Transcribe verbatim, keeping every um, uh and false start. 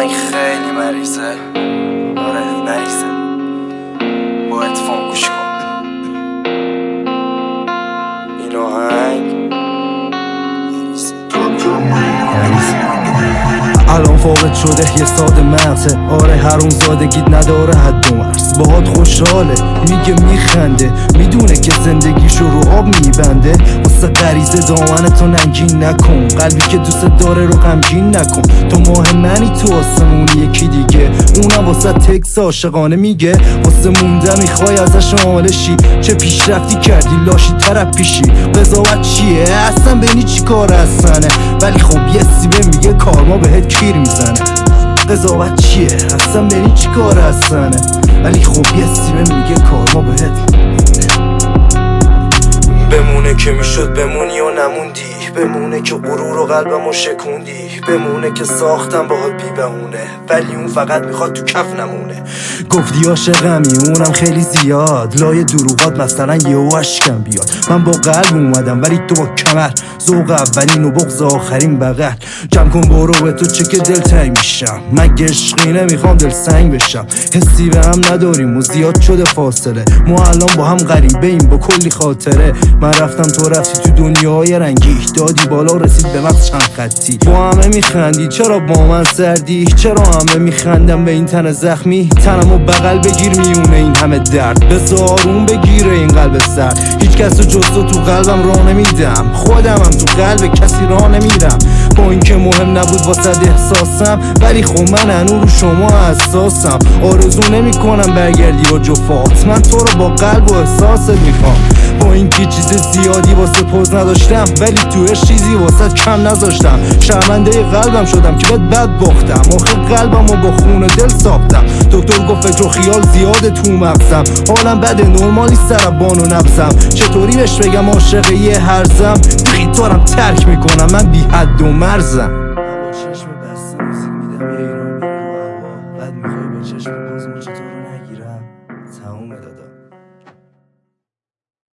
آهنگ خیلی مریضه. آره مریضه. با اتفاق گوش کن. این آهنگ الان فاقد شده یه ساده مغزه. آره حروم زادگیت نداره حد و مرز. باهات خوشحاله میگه میخنده، میدونه که زندگیشو رو آب میبنده. واسه غریزه دامن تو ننگین نکن، قلبی که دوست داره رو غمگین نکن. تو ماه منی تو آسمون یکی دیگه، اونم واسه تکس عاشقانه میگه. واسه مونده میخوای ازش آمالشی، چه پیشرفتی کردی لاشی طرف پیشی. قضاوت چیه اصلا بینی چی کار هستنه، ولی خب یه سیبه میگه کارما بهت کیر میزنه. قضاوت چیه اصلا بینی چی کار هستنه، ولی خب یه سیبه میگه کارما بهت بمونه که میشد بمونی و نموندی. بمونه که غرور و قلبمو شکوندی. بمونه که ساختم باهات بی بهونه، ولی اون فقط میخواد تو کف نمونه. گفتی عاشقمی اونم خیلی زیاد، لای دروغات مثلا یهو اشکم بیاد. من با قلب اومدم ولی تو با کمر، ذوق اولین و بغض آخرین بغل. جمع کن برو به تو چه که دلتنگ میشم، مگه عشقی نمیخوام دل سنگ بشم. حسی به هم نداریم و زیاد شده فاصله، ما الان با هم غریبه ایم با کلی خاطره. من رفتم تو رفتی تو دنیای رنگی، دادی بالا رسید به مغز چند خطی. تو همه میخندی چرا با من سردی، چرا همه میخندم به این تن زخمی. تنمو بغل بگیر میونه این همه درد، بذار آروم بگیره این قلب سرد. هیچ کس رو جز تو تو قلبم راه نمیدم، خودمم تو قلب کسی راه نمیرم. با اینکه مهم نبود واسه احساسم، ولی خب من هنوز رو شما حساسم. آرزو نمی کنم برگردی با جفات، من تو رو با قلب و احساست میخوام. با اینکه چیز زیادی واسه پوز نداشتم، ولی توش چیزی واسه کم نذاشتم. شرمنده قلبم شدم که بد بد باختم، آخه قلبم رو با خون دل ساختم. دکتر گفت فکر و خیال زیاده تو مغزم، حالم بده نرمالی سربان و نبزم. چطوری بهش بگم عاشق یه هرزم، بخی تو رم ترک میکنم من بی حد و مرزم.